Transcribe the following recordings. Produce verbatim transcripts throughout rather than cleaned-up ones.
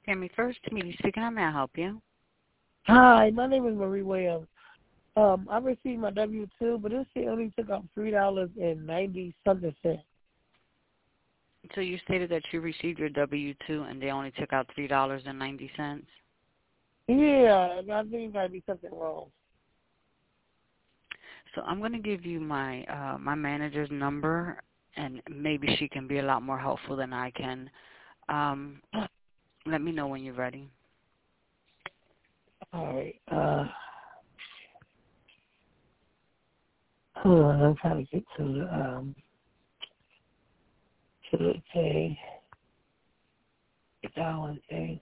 Family First, Media speaking. How may I help you? Hi, my name is Marie Williams. Um, I received my W two, but this shit only took out three dollars and ninety something cents. So you stated that you received your W two and they only took out three dollars and ninety cents. Yeah, I think there might be something wrong. So I'm going to give you my uh, my manager's number, and maybe she can be a lot more helpful than I can. Um, let me know when you're ready. All right. Uh, hold on, I'm trying to get to the um to the thing. Get that one thing.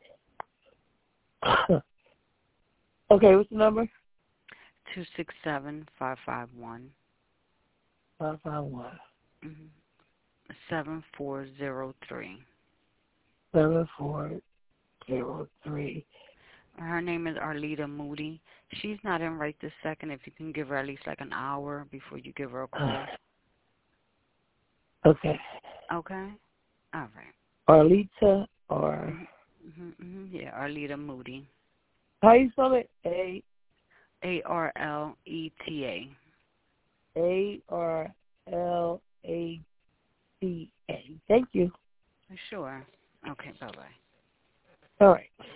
Okay, what's the number? Two six seven five five one. Five five one. Mm-hmm. Seven four zero three. Seven four zero three. Her name is Arlita Moody. She's not in right this second. If you can give her at least like an hour before you give her a call. Okay. Okay? All right. Arlita or Mm-hmm, mm-hmm. Yeah, Arlita Moody. how you spell it? A A R L E T A. A R L A T A. Thank you. Sure. Okay, bye-bye. All right.